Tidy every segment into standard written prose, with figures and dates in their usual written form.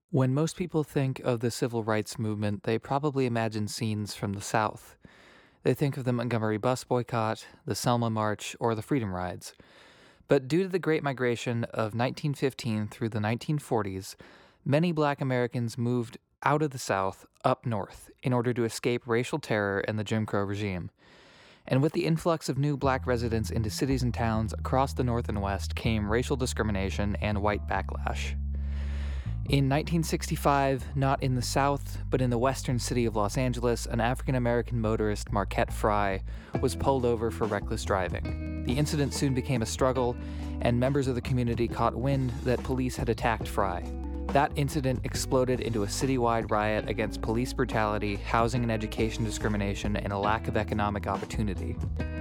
When most people think of the civil rights movement, they probably imagine scenes from the South. They think of the Montgomery bus boycott, the Selma March, or the Freedom Rides. But due to the Great Migration of 1915 through the 1940s, many black Americans moved out of the South up north in order to escape racial terror and the Jim Crow regime. And with the influx of new black residents into cities and towns across the North and West came racial discrimination and white backlash. In 1965, not in the South, but in the western city of Los Angeles, an African-American motorist, Marquette Frye, was pulled over for reckless driving. The incident soon became a struggle, and members of the community caught wind that police had attacked Frye. That incident exploded into a citywide riot against police brutality, housing and education discrimination, and a lack of economic opportunity.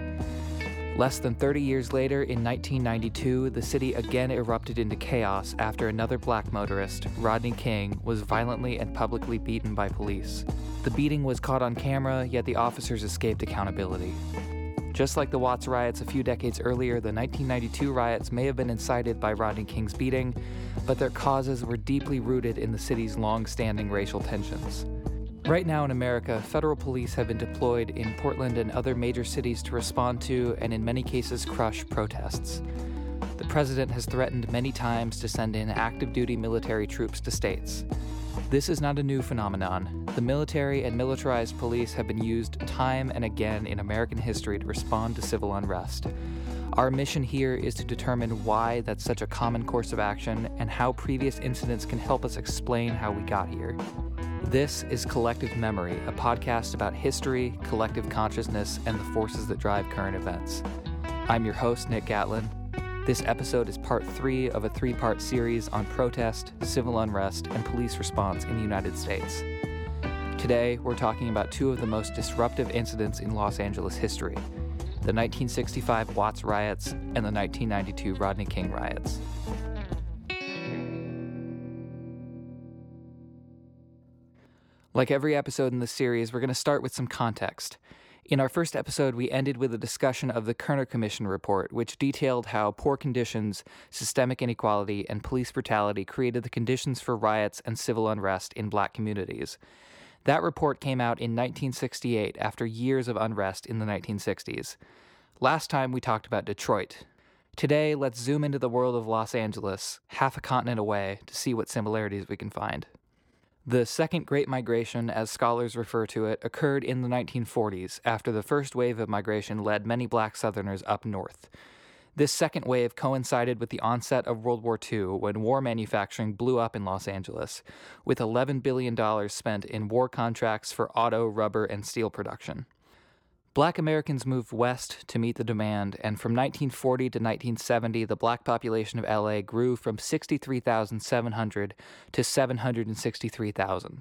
Less than 30 years later, in 1992, the city again erupted into chaos after another black motorist, Rodney King, was violently and publicly beaten by police. The beating was caught on camera, yet the officers escaped accountability. Just like the Watts riots a few decades earlier, the 1992 riots may have been incited by Rodney King's beating, but their causes were deeply rooted in the city's long-standing racial tensions. Right now in America, federal police have been deployed in Portland and other major cities to respond to, and in many cases, crush protests. The president has threatened many times to send in active-duty military troops to states. This is not a new phenomenon. The military and militarized police have been used time and again in American history to respond to civil unrest. Our mission here is to determine why that's such a common course of action and how previous incidents can help us explain how we got here. This is Collective Memory, a podcast about history, collective consciousness, and the forces that drive current events. I'm your host, Nick Gatlin. This episode is part 3 of a 3-part series on protest, civil unrest, and police response in the United States. Today, we're talking about 2 of the most disruptive incidents in Los Angeles history, the 1965 Watts riots and the 1992 Rodney King riots. Like every episode in this series, we're going to start with some context. In our first episode, we ended with a discussion of the Kerner Commission report, which detailed how poor conditions, systemic inequality, and police brutality created the conditions for riots and civil unrest in black communities. That report came out in 1968 after years of unrest in the 1960s. Last time, we talked about Detroit. Today, let's zoom into the world of Los Angeles, half a continent away, to see what similarities we can find. The Second Great Migration, as scholars refer to it, occurred in the 1940s after the first wave of migration led many black Southerners up north. This second wave coincided with the onset of World War II when war manufacturing blew up in Los Angeles, with $11 billion spent in war contracts for auto, rubber, and steel production. Black Americans moved west to meet the demand, and from 1940 to 1970, the black population of LA grew from 63,700 to 763,000.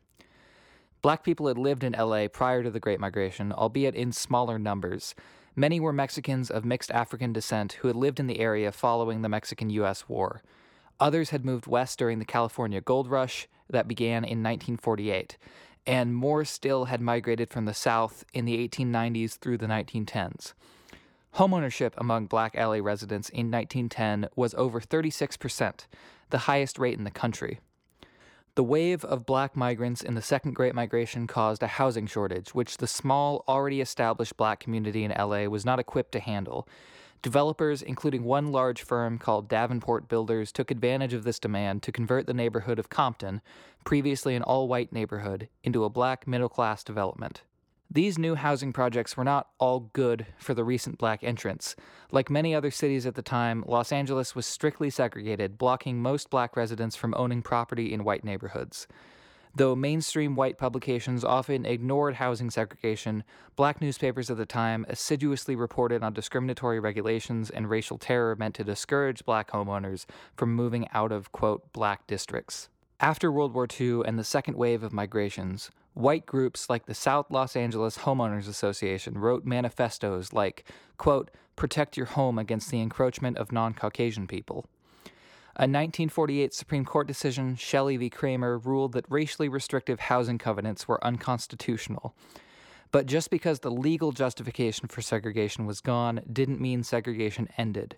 Black people had lived in LA prior to the Great Migration, albeit in smaller numbers. Many were Mexicans of mixed African descent who had lived in the area following the Mexican-U.S. War. Others had moved west during the California Gold Rush that began in 1948. And more still had migrated from the South in the 1890s through the 1910s. Homeownership among black LA residents in 1910 was over 36%, the highest rate in the country. The wave of black migrants in the Second Great Migration caused a housing shortage, which the small, already established black community in LA was not equipped to handle. Developers, including one large firm called Davenport Builders, took advantage of this demand to convert the neighborhood of Compton, previously an all-white neighborhood, into a black middle-class development. These new housing projects were not all good for the recent black entrants. Like many other cities at the time, Los Angeles was strictly segregated, blocking most black residents from owning property in white neighborhoods. Though mainstream white publications often ignored housing segregation, black newspapers at the time assiduously reported on discriminatory regulations and racial terror meant to discourage black homeowners from moving out of, quote, black districts. After World War II and the second wave of migrations, white groups like the South Los Angeles Homeowners Association wrote manifestos like, quote, protect your home against the encroachment of non-Caucasian people. A 1948 Supreme Court decision, Shelley v. Kramer, ruled that racially restrictive housing covenants were unconstitutional. But just because the legal justification for segregation was gone didn't mean segregation ended.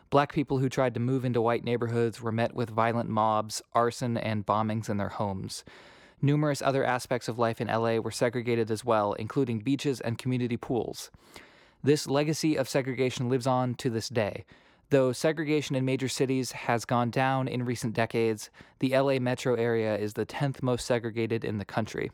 Black people who tried to move into white neighborhoods were met with violent mobs, arson, and bombings in their homes. Numerous other aspects of life in LA were segregated as well, including beaches and community pools. This legacy of segregation lives on to this day. Though segregation in major cities has gone down in recent decades, the LA metro area is the 10th most segregated in the country.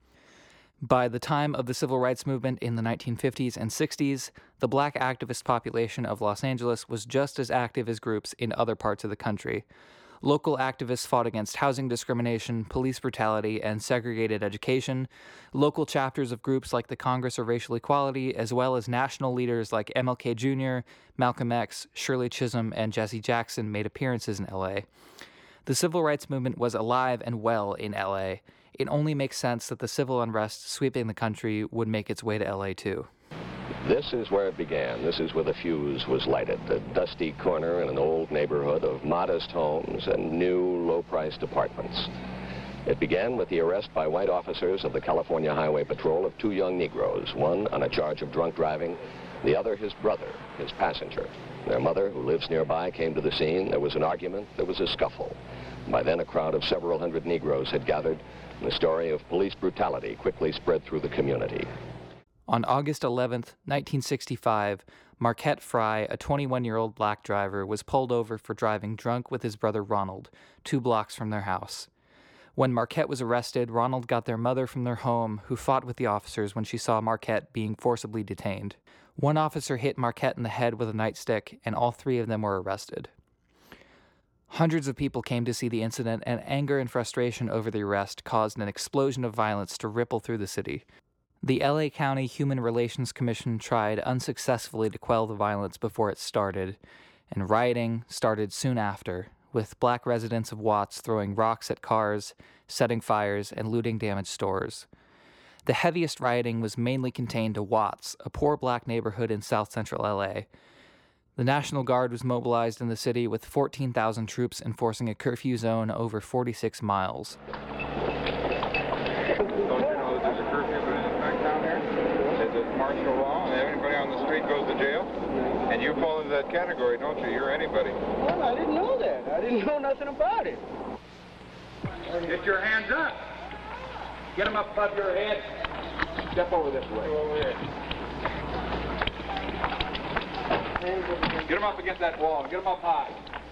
By the time of the civil rights movement in the 1950s and 60s, the black activist population of Los Angeles was just as active as groups in other parts of the country. Local activists fought against housing discrimination, police brutality, and segregated education. Local chapters of groups like the Congress of Racial Equality, as well as national leaders like MLK Jr., Malcolm X, Shirley Chisholm, and Jesse Jackson made appearances in LA. The civil rights movement was alive and well in LA. It only makes sense that the civil unrest sweeping the country would make its way to LA too. This is where it began. This is where the fuse was lighted, a dusty corner in an old neighborhood of modest homes and new, low-priced apartments. It began with the arrest by white officers of the California Highway Patrol of two young Negroes, one on a charge of drunk driving, the other his brother, his passenger. Their mother, who lives nearby, came to the scene. There was an argument. There was a scuffle. By then, a crowd of several hundred Negroes had gathered, and the story of police brutality quickly spread through the community. On August 11th, 1965, Marquette Fry, a 21-year-old black driver, was pulled over for driving drunk with his brother Ronald, 2 blocks from their house. When Marquette was arrested, Ronald got their mother from their home, who fought with the officers when she saw Marquette being forcibly detained. One officer hit Marquette in the head with a nightstick, and all 3 of them were arrested. Hundreds of people came to see the incident, and anger and frustration over the arrest caused an explosion of violence to ripple through the city. The LA County Human Relations Commission tried unsuccessfully to quell the violence before it started, and rioting started soon after, with black residents of Watts throwing rocks at cars, setting fires, and looting damaged stores. The heaviest rioting was mainly contained to Watts, a poor black neighborhood in south central LA. The National Guard was mobilized in the city with 14,000 troops enforcing a curfew zone over 46 miles. Martial law, and everybody on the street goes to jail. And you fall into that category, don't you? You're anybody. Well, I didn't know that. I didn't know nothing about it. Get your hands up. Get them up above your head. Step over this way. Go over here. Get them up against that wall. Get them up high.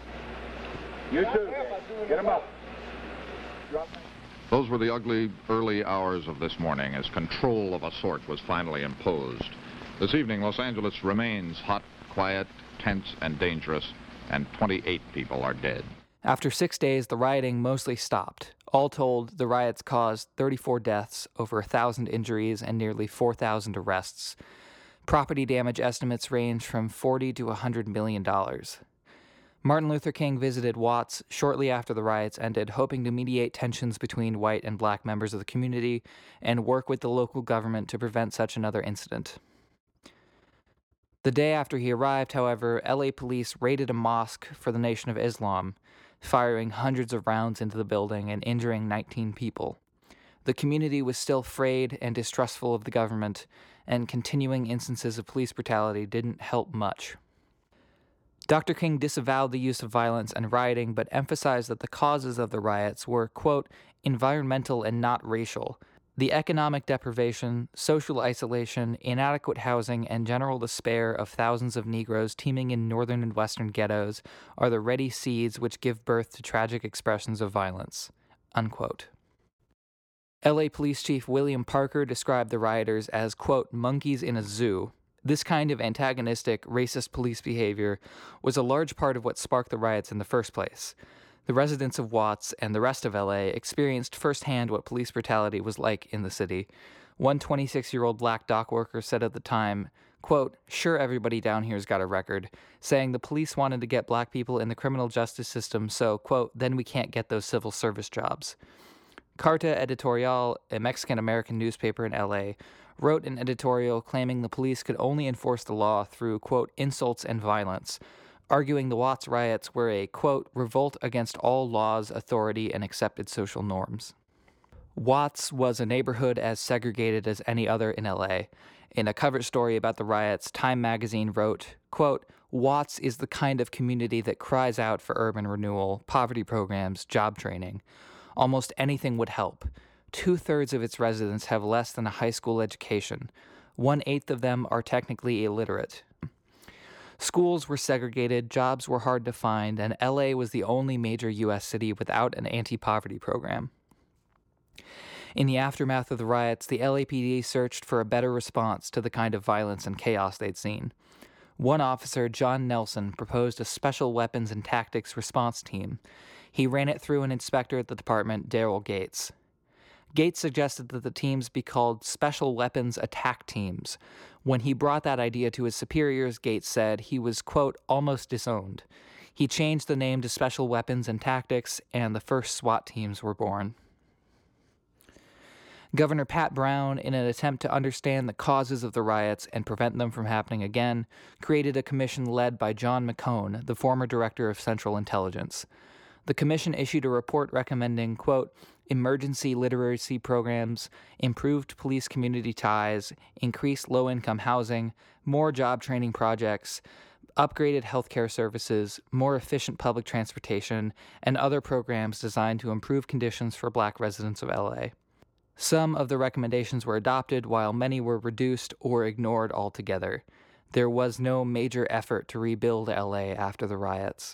You too. Get them up. Those were the ugly early hours of this morning as control of a sort was finally imposed. This evening, Los Angeles remains hot, quiet, tense, and dangerous, and 28 people are dead. After 6 days, the rioting mostly stopped. All told, the riots caused 34 deaths, over 1,000 injuries, and nearly 4,000 arrests. Property damage estimates range from $40 to $100 million. Martin Luther King visited Watts shortly after the riots ended, hoping to mediate tensions between white and black members of the community and work with the local government to prevent such another incident. The day after he arrived, however, LA police raided a mosque for the Nation of Islam, firing hundreds of rounds into the building and injuring 19 people. The community was still frayed and distrustful of the government, and continuing instances of police brutality didn't help much. Dr. King disavowed the use of violence and rioting, but emphasized that the causes of the riots were, quote, environmental and not racial. The economic deprivation, social isolation, inadequate housing, and general despair of thousands of Negroes teeming in northern and western ghettos are the ready seeds which give birth to tragic expressions of violence, unquote. LA Police Chief William Parker described the rioters as, quote, monkeys in a zoo. This kind of antagonistic, racist police behavior was a large part of what sparked the riots in the first place. The residents of Watts and the rest of LA experienced firsthand what police brutality was like in the city. One 26-year-old black dock worker said at the time, quote, sure, everybody down here's got a record, saying the police wanted to get black people in the criminal justice system, so, quote, then we can't get those civil service jobs. Carta Editorial, a Mexican-American newspaper in LA, wrote an editorial claiming the police could only enforce the law through, quote, insults and violence, arguing the Watts riots were a, quote, revolt against all laws, authority, and accepted social norms. Watts was a neighborhood as segregated as any other in LA. In a cover story about the riots, Time magazine wrote, quote, Watts is the kind of community that cries out for urban renewal, poverty programs, job training. Almost anything would help. 2/3 of its residents have less than a high school education. 1/8 of them are technically illiterate. Schools were segregated, jobs were hard to find, and LA was the only major U.S. city without an anti-poverty program. In the aftermath of the riots, the LAPD searched for a better response to the kind of violence and chaos they'd seen. One officer, John Nelson, proposed a special weapons and tactics response team. He ran it through an inspector at the department, Daryl Gates. Gates suggested that the teams be called Special Weapons Attack Teams. When he brought that idea to his superiors, Gates said he was, quote, almost disowned. He changed the name to Special Weapons and Tactics, and the first SWAT teams were born. Governor Pat Brown, in an attempt to understand the causes of the riots and prevent them from happening again, created a commission led by John McCone, the former director of Central Intelligence. The commission issued a report recommending, quote, emergency literacy programs, improved police community ties, increased low-income housing, more job training projects, upgraded healthcare services, more efficient public transportation, and other programs designed to improve conditions for Black residents of LA. Some of the recommendations were adopted, while many were reduced or ignored altogether. There was no major effort to rebuild LA after the riots.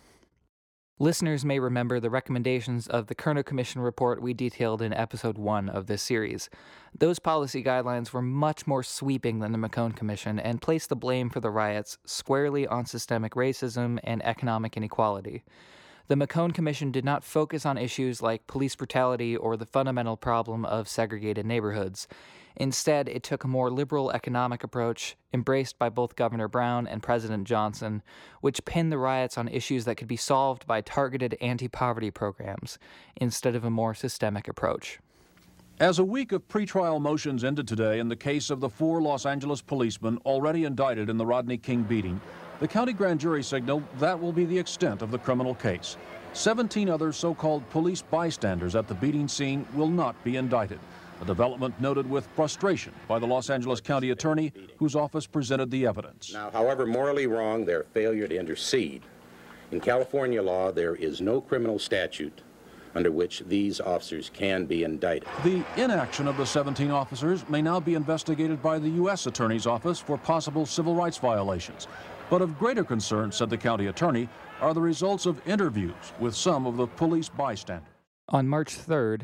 Listeners may remember the recommendations of the Kerner Commission report we detailed in Episode 1 of this series. Those policy guidelines were much more sweeping than the McCone Commission and placed the blame for the riots squarely on systemic racism and economic inequality. The McCone Commission did not focus on issues like police brutality or the fundamental problem of segregated neighborhoods. Instead, it took a more liberal economic approach, embraced by both Governor Brown and President Johnson, which pinned the riots on issues that could be solved by targeted anti-poverty programs, instead of a more systemic approach. As a week of pretrial motions ended today in the case of the 4 Los Angeles policemen already indicted in the Rodney King beating, the county grand jury signaled that will be the extent of the criminal case. 17 other so-called police bystanders at the beating scene will not be indicted, a development noted with frustration by the Los Angeles County Attorney, whose office presented the evidence. Now, however morally wrong their failure to intercede, in California law there is no criminal statute under which these officers can be indicted. The inaction of the 17 officers may now be investigated by the U.S. Attorney's Office for possible civil rights violations. But of greater concern, said the county attorney, are the results of interviews with some of the police bystanders. On March 3rd,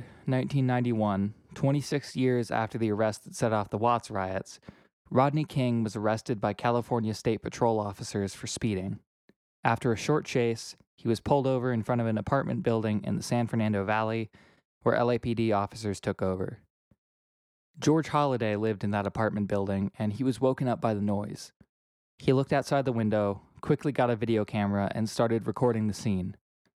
1991, 26 years after the arrest that set off the Watts riots, Rodney King was arrested by California State Patrol officers for speeding. After a short chase, he was pulled over in front of an apartment building in the San Fernando Valley, where LAPD officers took over. George Holliday lived in that apartment building, and he was woken up by the noise. He looked outside the window, quickly got a video camera, and started recording the scene.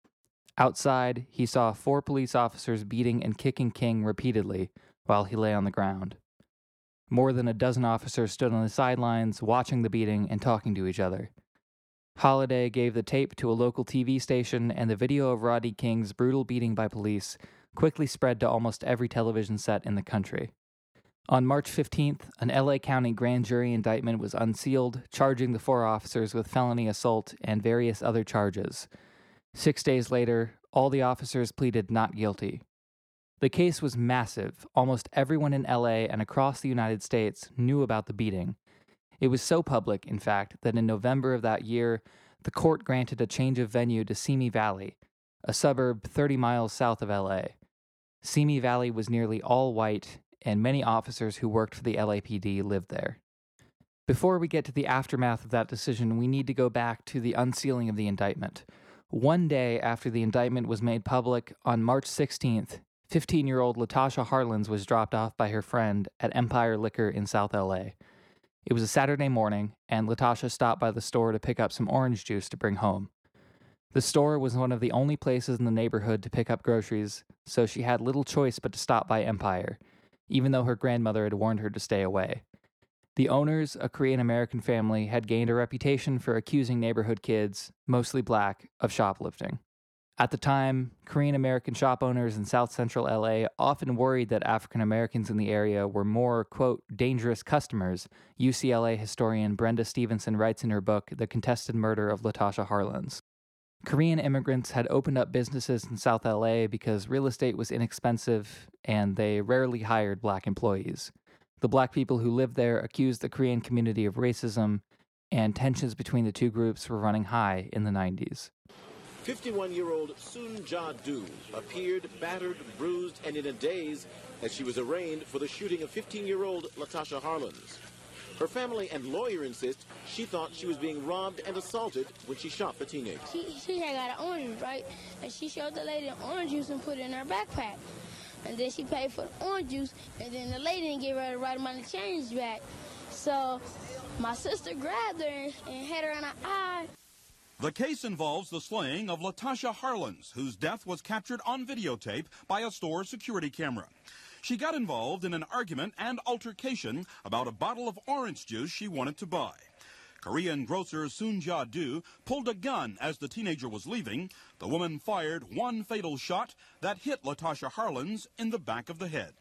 Outside, he saw 4 police officers beating and kicking King repeatedly while he lay on the ground. More than a dozen officers stood on the sidelines, watching the beating and talking to each other. Holliday gave the tape to a local TV station, and the video of Rodney King's brutal beating by police quickly spread to almost every television set in the country. On March 15th, an LA County grand jury indictment was unsealed, charging the 4 officers with felony assault and various other charges. 6 days later, all the officers pleaded not guilty. The case was massive. Almost everyone in LA and across the United States knew about the beating. It was so public, in fact, that in November of that year, the court granted a change of venue to Simi Valley, a suburb 30 miles south of LA. Simi Valley was nearly all white, and many officers who worked for the LAPD lived there. Before we get to the aftermath of that decision, we need to go back to the unsealing of the indictment. One day after the indictment was made public, on March 16th, 15-year-old Latasha Harlins was dropped off by her friend at Empire Liquor in South LA. It was a Saturday morning, and Latasha stopped by the store to pick up some orange juice to bring home. The store was one of the only places in the neighborhood to pick up groceries, so she had little choice but to stop by Empire, even though her grandmother had warned her to stay away. The owners, a Korean-American family, had gained a reputation for accusing neighborhood kids, mostly black, of shoplifting. At the time, Korean American shop owners in South Central LA often worried that African Americans in the area were more, quote, dangerous customers, UCLA historian Brenda Stevenson writes in her book, The Contested Murder of Latasha Harlins. Korean immigrants had opened up businesses in South LA because real estate was inexpensive and they rarely hired black employees. The black people who lived there accused the Korean community of racism, and tensions between the two groups were running high in the 90s. 51-year-old Soon Ja-do appeared battered, bruised, and in a daze as she was arraigned for the shooting of 15-year-old Latasha Harlins. Her family and lawyer insist she thought she was being robbed and assaulted when she shot the teenager. She had got an orange, right? And she showed the lady the orange juice and put it in her backpack. And then she paid for the orange juice, and then the lady didn't give her the right amount of change back. So my sister grabbed her and hit her in the eye. The case involves the slaying of Latasha Harlins, whose death was captured on videotape by a store security camera. She got involved in an argument and altercation about a bottle of orange juice she wanted to buy. Korean grocer Soon Ja-do pulled a gun as the teenager was leaving. The woman fired one fatal shot that hit Latasha Harlins in the back of the head.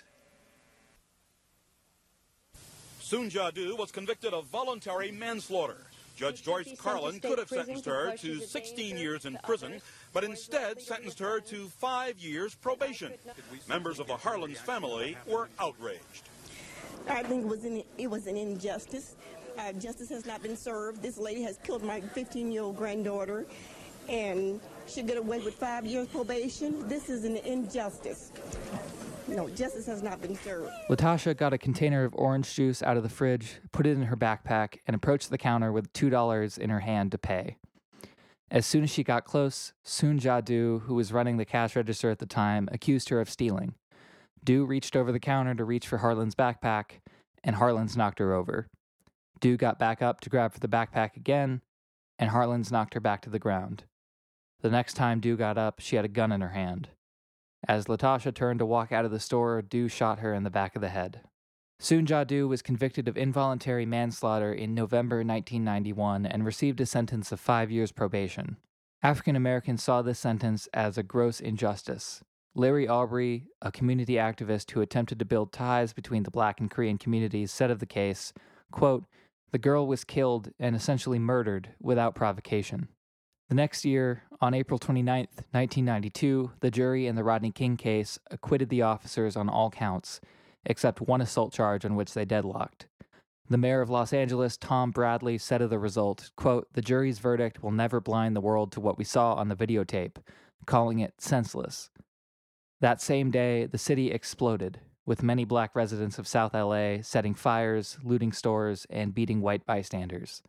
Soon Ja-do was convicted of voluntary manslaughter. Judge Joyce Carlin could have sentenced her to 16 years in prison, but instead sentenced her to 5 years probation. Members of the Harlins family were outraged. I think it was an injustice. Justice has not been served. This lady has killed my 15-year-old granddaughter, and she got away with 5 years probation. This is an injustice. No, justice has not been served. Latasha got a container of orange juice out of the fridge, put it in her backpack, and approached the counter with $2 in her hand to pay. As soon as she got close, Soon Ja-do, who was running the cash register at the time, accused her of stealing. Do reached over the counter to reach for Harlan's backpack, and Harlins knocked her over. Do got back up to grab for the backpack again, and Harlins knocked her back to the ground. The next time Do got up, she had a gun in her hand. As Latasha turned to walk out of the store, Do shot her in the back of the head. Soon Ja-do was convicted of involuntary manslaughter in November 1991 and received a sentence of 5 years probation. African Americans saw this sentence as a gross injustice. Larry Aubrey, a community activist who attempted to build ties between the black and Korean communities, said of the case, quote, "The girl was killed and essentially murdered without provocation." The next year, on April 29, 1992, the jury in the Rodney King case acquitted the officers on all counts, except one assault charge on which they deadlocked. The mayor of Los Angeles, Tom Bradley, said of the result, quote, "The jury's verdict will never blind the world to what we saw on the videotape," calling it senseless. That same day, the city exploded, with many black residents of South LA setting fires, looting stores, and beating white bystanders.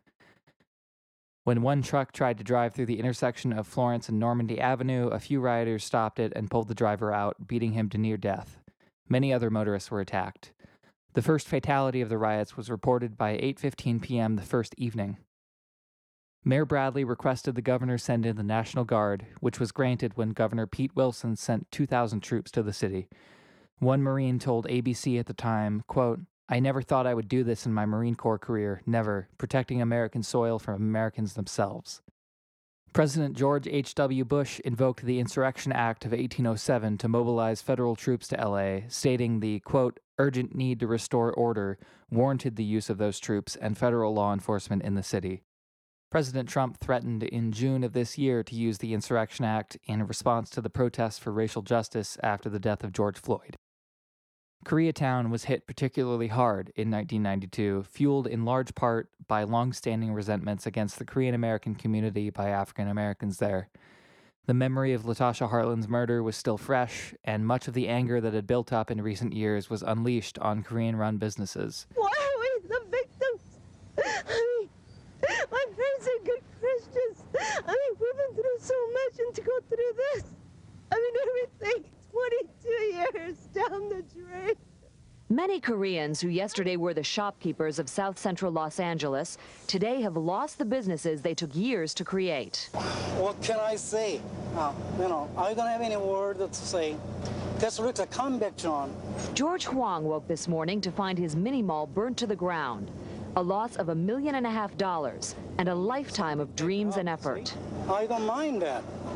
When one truck tried to drive through the intersection of Florence and Normandy Avenue, a few rioters stopped it and pulled the driver out, beating him to near death. Many other motorists were attacked. The first fatality of the riots was reported by 8:15 p.m. the first evening. Mayor Bradley requested the governor send in the National Guard, which was granted when Governor Pete Wilson sent 2,000 troops to the city. One Marine told ABC at the time, quote, "I never thought I would do this in my Marine Corps career, never, protecting American soil from Americans themselves." President George H.W. Bush invoked the Insurrection Act of 1807 to mobilize federal troops to L.A., stating the, quote, "urgent need to restore order warranted the use of those troops and federal law enforcement in the city." President Trump threatened in June of this year to use the Insurrection Act in response to the protests for racial justice after the death of George Floyd. Koreatown was hit particularly hard in 1992, fueled in large part by long-standing resentments against the Korean American community by African Americans there. The memory of Latasha Harlins' murder was still fresh, and much of the anger that had built up in recent years was unleashed on Korean-run businesses. Why are we the victims? I mean, my friends are good Christians. I mean, we've been through so much, and to go through this, I mean, everything. 22 years down the drain. Many Koreans who yesterday were the shopkeepers of South Central Los Angeles today have lost the businesses they took years to create. What can I say? I don't have any word to say. This looks a comeback, John. George Huang woke this morning to find his mini mall burnt to the ground. A loss of $1.5 million and a lifetime of dreams and effort. I don't mind that.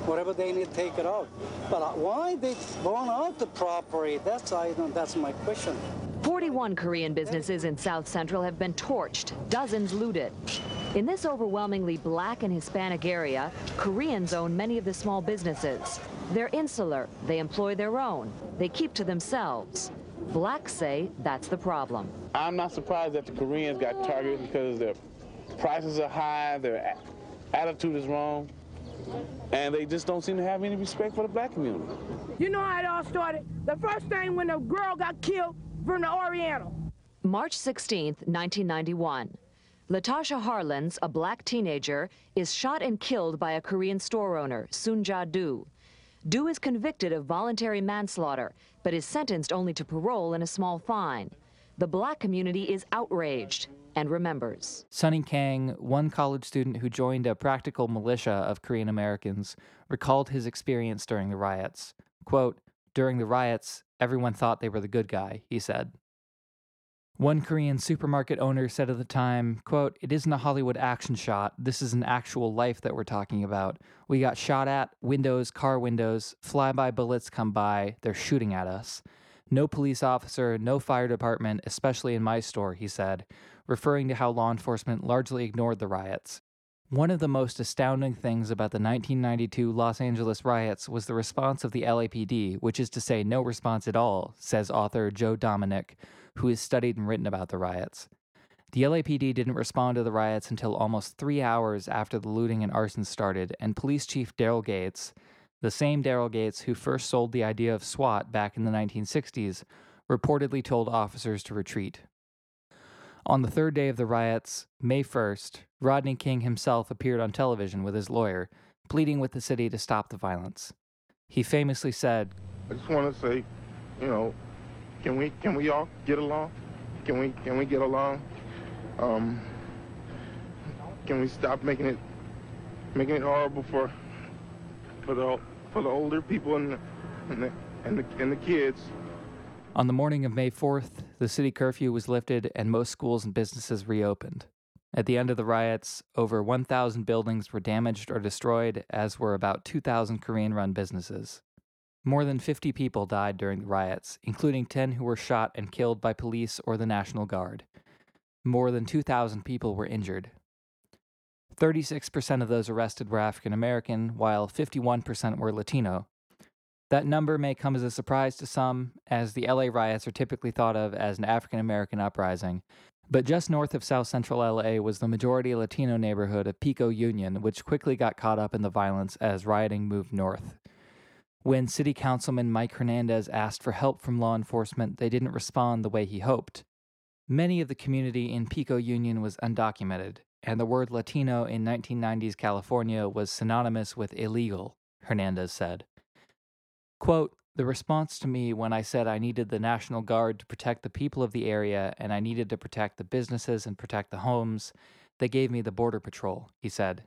whatever they need, take it out. But why they burn out the property? That's my question. 41 Korean businesses in South Central have been torched, dozens looted. In this overwhelmingly black and Hispanic area, Koreans own many of the small businesses. They're insular, they employ their own, they keep to themselves. Blacks say that's the problem. I'm not surprised that the Koreans got targeted because their prices are high, their attitude is wrong, and they just don't seem to have any respect for the black community. You know how it all started? The first thing when a girl got killed from the Oriental. March 16th, 1991. Latasha Harlins, a black teenager, is shot and killed by a Korean store owner, Soon Ja-do. Do is convicted of voluntary manslaughter, but is sentenced only to parole and a small fine. The black community is outraged and remembers. Sonny Kang, one college student who joined a practical militia of Korean Americans, recalled his experience during the riots. Quote, "During the riots, everyone thought they were the good guy," he said. One Korean supermarket owner said at the time, quote, "It isn't a Hollywood action shot. This is an actual life that we're talking about. We got shot at, windows, car windows, flyby bullets come by, they're shooting at us. No police officer, no fire department, especially in my store," he said, referring to how law enforcement largely ignored the riots. One of the most astounding things about the 1992 Los Angeles riots was the response of the LAPD, which is to say no response at all, says author Joe Dominic, who has studied and written about the riots. The LAPD didn't respond to the riots until almost 3 hours after the looting and arson started, and Police Chief Daryl Gates, the same Daryl Gates who first sold the idea of SWAT back in the 1960s, reportedly told officers to retreat. On the third day of the riots, May 1st, Rodney King himself appeared on television with his lawyer, pleading with the city to stop the violence. He famously said, "I just want to say, can we all get along? Can we get along? Can we stop making it horrible for the older people and the kids?" On the morning of May 4th, the city curfew was lifted and most schools and businesses reopened. At the end of the riots, over 1,000 buildings were damaged or destroyed, as were about 2,000 Korean-run businesses. More than 50 people died during the riots, including 10 who were shot and killed by police or the National Guard. More than 2,000 people were injured. 36% of those arrested were African American, while 51% were Latino. That number may come as a surprise to some, as the LA riots are typically thought of as an African American uprising, but just north of South Central LA was the majority Latino neighborhood of Pico Union, which quickly got caught up in the violence as rioting moved north. When City Councilman Mike Hernandez asked for help from law enforcement, they didn't respond the way he hoped. Many of the community in Pico Union was undocumented, and the word Latino in 1990s California was synonymous with illegal, Hernandez said. Quote, "The response to me when I said I needed the National Guard to protect the people of the area and I needed to protect the businesses and protect the homes, they gave me the Border Patrol," he said.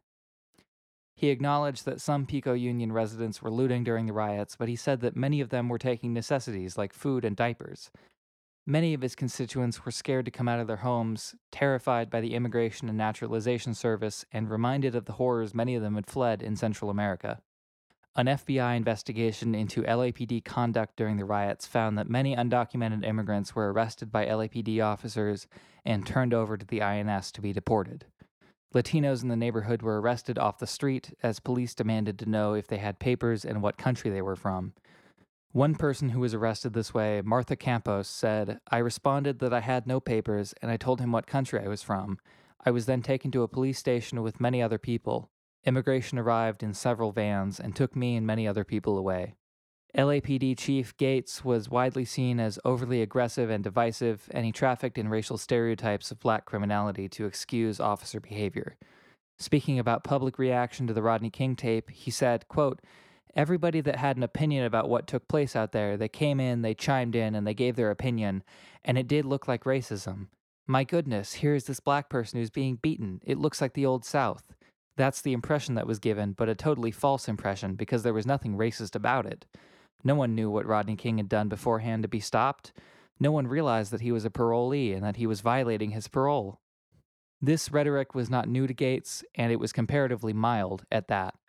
He acknowledged that some Pico Union residents were looting during the riots, but he said that many of them were taking necessities like food and diapers. Many of his constituents were scared to come out of their homes, terrified by the Immigration and Naturalization Service, and reminded of the horrors many of them had fled in Central America. An FBI investigation into LAPD conduct during the riots found that many undocumented immigrants were arrested by LAPD officers and turned over to the INS to be deported. Latinos in the neighborhood were arrested off the street as police demanded to know if they had papers and what country they were from. One person who was arrested this way, Martha Campos, said, "I responded that I had no papers and I told him what country I was from. I was then taken to a police station with many other people. Immigration arrived in several vans and took me and many other people away." LAPD Chief Gates was widely seen as overly aggressive and divisive, and he trafficked in racial stereotypes of black criminality to excuse officer behavior. Speaking about public reaction to the Rodney King tape, he said, quote, "Everybody that had an opinion about what took place out there, they came in, they chimed in, and they gave their opinion, and it did look like racism. My goodness, here is this black person who's being beaten. It looks like the Old South. That's the impression that was given, but a totally false impression because there was nothing racist about it. No one knew what Rodney King had done beforehand to be stopped. No one realized that he was a parolee and that he was violating his parole." This rhetoric was not new to Gates, and it was comparatively mild at that.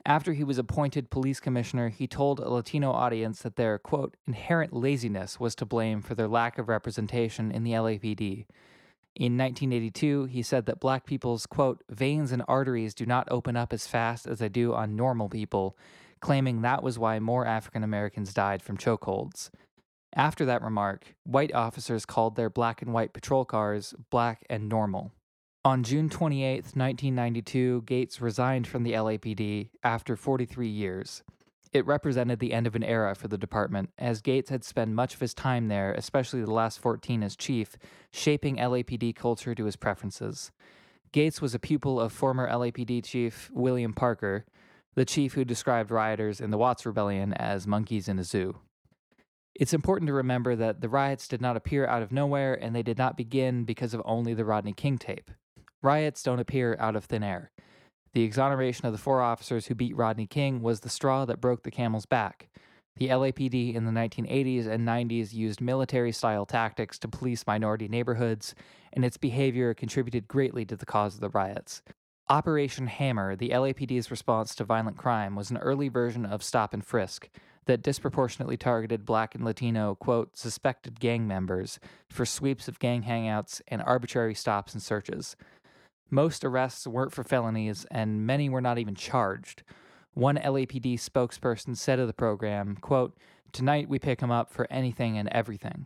After he was appointed police commissioner, he told a Latino audience that their, quote, inherent laziness was to blame for their lack of representation in the LAPD. In 1982, he said that black people's, quote, veins and arteries do not open up as fast as they do on normal people, claiming that was why more African Americans died from chokeholds. After that remark, white officers called their black and white patrol cars black and normal. On June 28, 1992, Gates resigned from the LAPD after 43 years. It represented the end of an era for the department, as Gates had spent much of his time there, especially the last 14 as chief, shaping LAPD culture to his preferences. Gates was a pupil of former LAPD chief William Parker, the chief who described rioters in the Watts Rebellion as monkeys in a zoo. It's important to remember that the riots did not appear out of nowhere, and they did not begin because of only the Rodney King tape. Riots don't appear out of thin air. The exoneration of the 4 officers who beat Rodney King was the straw that broke the camel's back. The LAPD in the 1980s and 90s used military-style tactics to police minority neighborhoods, and its behavior contributed greatly to the cause of the riots. Operation Hammer, the LAPD's response to violent crime, was an early version of Stop and Frisk that disproportionately targeted black and Latino, quote, suspected gang members for sweeps of gang hangouts and arbitrary stops and searches. Most arrests weren't for felonies, and many were not even charged. One LAPD spokesperson said of the program, quote, tonight we pick 'em up for anything and everything.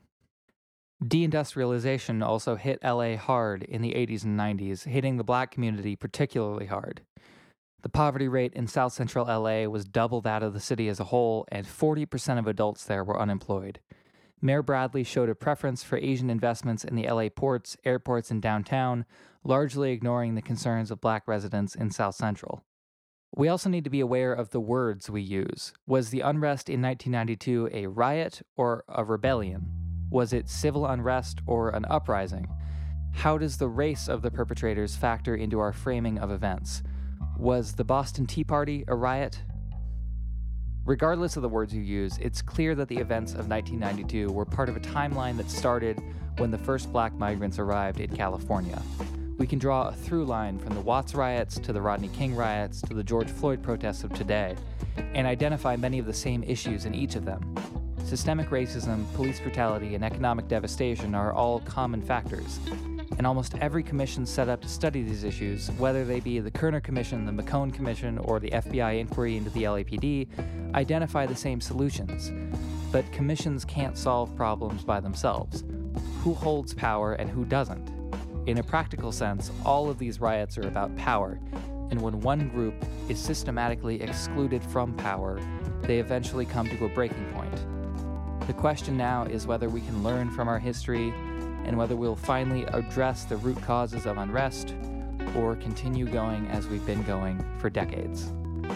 Deindustrialization also hit LA hard in the 80s and 90s, hitting the black community particularly hard. The poverty rate in South Central LA was double that of the city as a whole, and 40% of adults there were unemployed. Mayor Bradley showed a preference for Asian investments in the LA ports, airports, and downtown, largely ignoring the concerns of black residents in South Central. We also need to be aware of the words we use. Was the unrest in 1992 a riot or a rebellion? Was it civil unrest or an uprising? How does the race of the perpetrators factor into our framing of events? Was the Boston Tea Party a riot? Regardless of the words you use, it's clear that the events of 1992 were part of a timeline that started when the first black migrants arrived in California. We can draw a through line from the Watts riots to the Rodney King riots to the George Floyd protests of today, and identify many of the same issues in each of them. Systemic racism, police brutality, and economic devastation are all common factors, and almost every commission set up to study these issues, whether they be the Kerner Commission, the McCone Commission, or the FBI inquiry into the LAPD, identify the same solutions. But commissions can't solve problems by themselves. Who holds power and who doesn't? In a practical sense, all of these riots are about power, and when one group is systematically excluded from power, they eventually come to a breaking point. The question now is whether we can learn from our history and whether we'll finally address the root causes of unrest or continue going as we've been going for decades.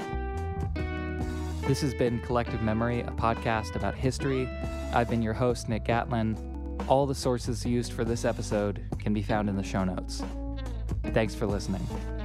This has been Collective Memory, a podcast about history. I've been your host, Nick Gatlin. All the sources used for this episode can be found in the show notes. Thanks for listening.